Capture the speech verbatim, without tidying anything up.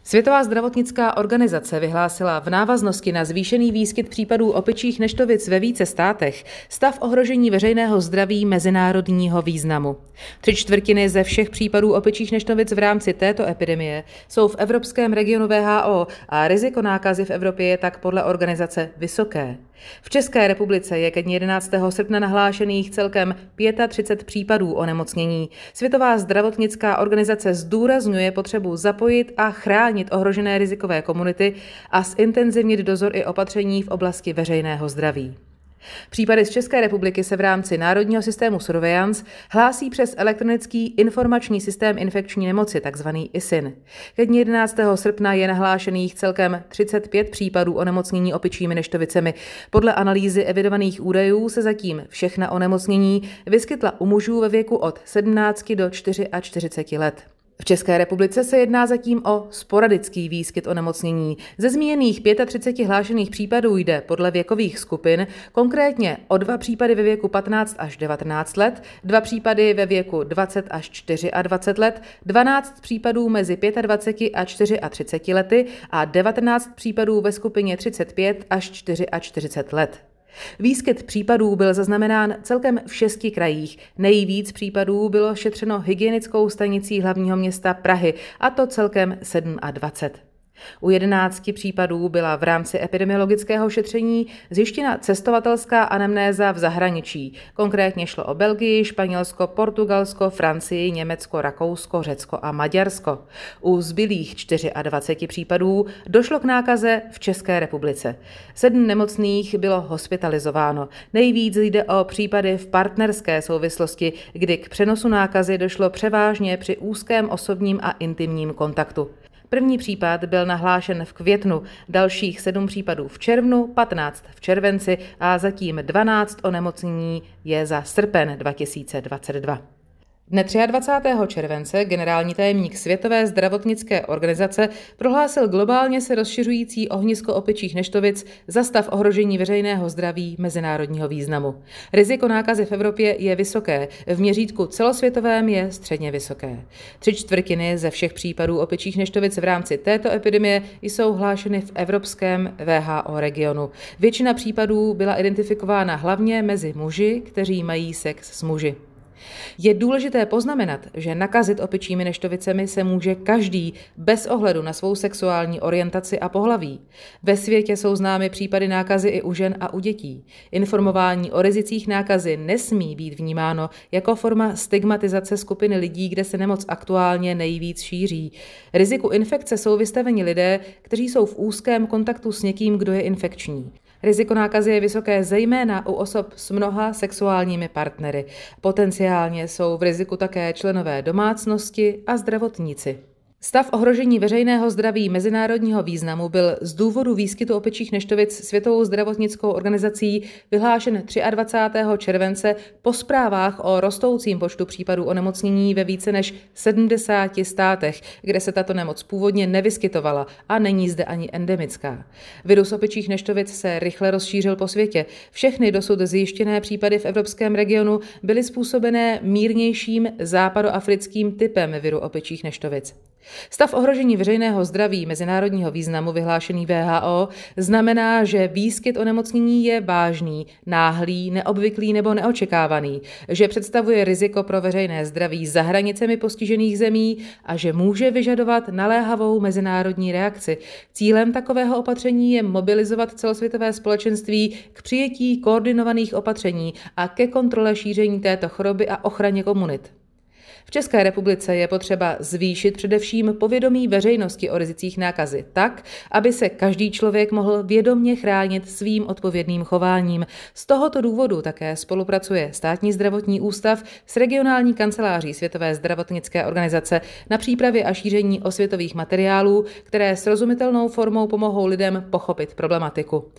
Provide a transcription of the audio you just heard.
Světová zdravotnická organizace vyhlásila v návaznosti na zvýšený výskyt případů opičích neštovic ve více státech stav ohrožení veřejného zdraví mezinárodního významu. Tři čtvrtiny ze všech případů opičích neštovic v rámci této epidemie jsou v evropském regionu W H O a riziko nákazy v Evropě je tak podle organizace vysoké. V České republice je ke dni jedenáctého srpna nahlášených celkem třicet pět případů onemocnění. Světová zdravotnická organizace zdůrazňuje potřebu zapojit a chránit ohrožené rizikové komunity a zintenzivnit dozor i opatření v oblasti veřejného zdraví. Případy z České republiky se v rámci Národního systému Surveillance hlásí přes elektronický informační systém infekční nemoci, takzvaný I S I N. Ke dni jedenáctého srpna je nahlášených celkem třicet pět případů onemocnění opičími neštovicemi. Podle analýzy evidovaných údajů se zatím všechna onemocnění vyskytla u mužů ve věku od sedmnácti do čtyřiceti čtyř let. V České republice se jedná zatím o sporadický výskyt onemocnění. Ze zmíněných třiceti pěti hlášených případů jde podle věkových skupin konkrétně o dva případy ve věku patnáct až devatenáct let, dva případy ve věku dvacet až dvacet čtyři let, dvanáct případů mezi dvaceti pěti a třiceti čtyřmi lety a devatenáct případů ve skupině třicet pět až čtyřicet čtyři let. Výskyt případů byl zaznamenán celkem v šesti krajích. Nejvíc případů bylo šetřeno hygienickou stanicí hlavního města Prahy, a to celkem dvacet sedm. U jedenácti případů byla v rámci epidemiologického šetření zjištěna cestovatelská anamnéza v zahraničí. Konkrétně šlo o Belgii, Španělsko, Portugalsko, Francii, Německo, Rakousko, Řecko a Maďarsko. U zbylých dvaceti čtyři případů došlo k nákaze v České republice. Sedm nemocných bylo hospitalizováno. Nejvíc jde o případy v partnerské souvislosti, kdy k přenosu nákazy došlo převážně při úzkém osobním a intimním kontaktu. První případ byl nahlášen v květnu, dalších sedm případů v červnu, patnáct v červenci a zatím dvanáct onemocnění je za srpen dva tisíce dvacet dva. Dne dvacátého třetího července generální tajemník Světové zdravotnické organizace prohlásil globálně se rozšiřující ohnisko opičích neštovic za stav ohrožení veřejného zdraví mezinárodního významu. Riziko nákazy v Evropě je vysoké, v měřítku celosvětovém je středně vysoké. Tři čtvrtiny ze všech případů opičích neštovic v rámci této epidemie jsou hlášeny v evropském W H O regionu. Většina případů byla identifikována hlavně mezi muži, kteří mají sex s muži. Je důležité poznamenat, že nakazit opičími neštovicemi se může každý bez ohledu na svou sexuální orientaci a pohlaví. Ve světě jsou známy případy nákazy i u žen a u dětí. Informování o rizicích nákazy nesmí být vnímáno jako forma stigmatizace skupiny lidí, kde se nemoc aktuálně nejvíc šíří. Riziku infekce jsou vystaveni lidé, kteří jsou v úzkém kontaktu s někým, kdo je infekční. Riziko nákazy je vysoké zejména u osob s mnoha sexuálními partnery. Potenciálně jsou v riziku také členové domácnosti a zdravotníci. Stav ohrožení veřejného zdraví mezinárodního významu byl z důvodu výskytu opičích neštovic Světovou zdravotnickou organizací vyhlášen dvacátého třetího července po zprávách o rostoucím počtu případů onemocnění ve více než sedmdesáti státech, kde se tato nemoc původně nevyskytovala a není zde ani endemická. Virus opičích neštovic se rychle rozšířil po světě. Všechny dosud zjištěné případy v evropském regionu byly způsobené mírnějším západoafrickým typem viru opičích neštovic. Stav ohrožení veřejného zdraví mezinárodního významu vyhlášený W H O znamená, že výskyt onemocnění je vážný, náhlý, neobvyklý nebo neočekávaný, že představuje riziko pro veřejné zdraví za hranicemi postižených zemí a že může vyžadovat naléhavou mezinárodní reakci. Cílem takového opatření je mobilizovat celosvětové společenství k přijetí koordinovaných opatření a ke kontrole šíření této choroby a ochraně komunit. V České republice je potřeba zvýšit především povědomí veřejnosti o rizicích nákazy tak, aby se každý člověk mohl vědomě chránit svým odpovědným chováním. Z tohoto důvodu také spolupracuje Státní zdravotní ústav s regionální kanceláří Světové zdravotnické organizace na přípravě a šíření osvětových materiálů, které srozumitelnou formou pomohou lidem pochopit problematiku.